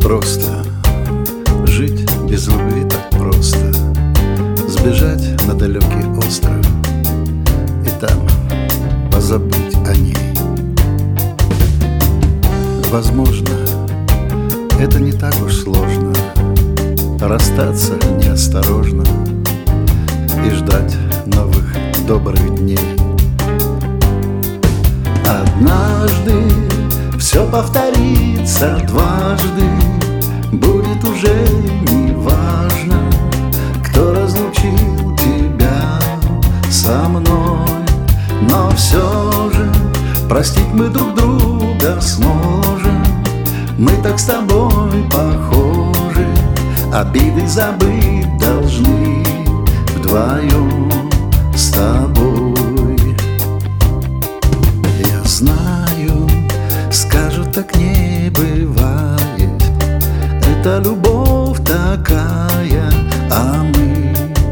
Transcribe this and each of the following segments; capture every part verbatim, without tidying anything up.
просто жить без любви, так просто сбежать на далекий остров и там позабыть о ней. Возможно, это не так уж сложно расстаться неосторожно и ждать новых добрых дней. Однажды все повторится дважды, будет уже не важно, кто разлучил тебя со мной. Но все же простить мы друг друга сможем, мы так с тобой похожи, обиды забыть должны вдвоем с тобой. Я знаю, скажут, так не бывает, это любовь такая, а мы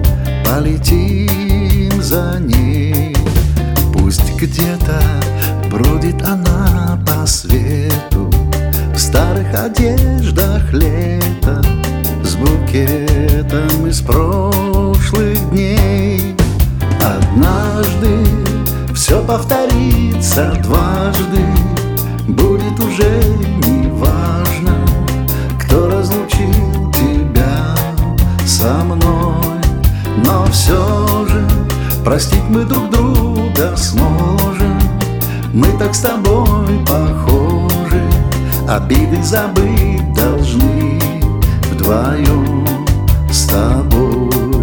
полетим за ней. Пусть где-то бродит она по свету, в старых одеждах лета, с букетом из прошлых дней. Однажды все повторится дважды, будет уже не важно, кто разлучил тебя со мной. Но все же простить мы друг друга сможем, мы так с тобой похожи, обиды забыть должны вдвоем с тобой.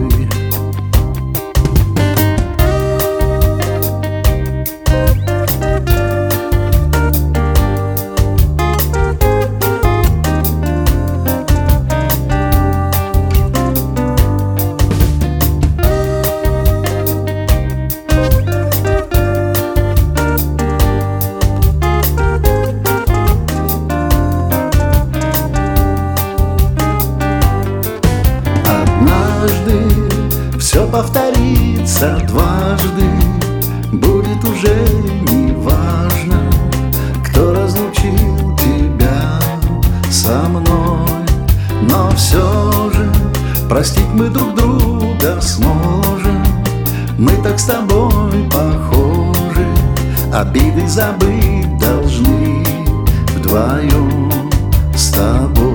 Все повторится дважды, будет уже не важно, кто разлучил тебя со мной. Но все же простить мы друг друга сможем, мы так с тобой похожи, обиды забыть должны вдвоем с тобой.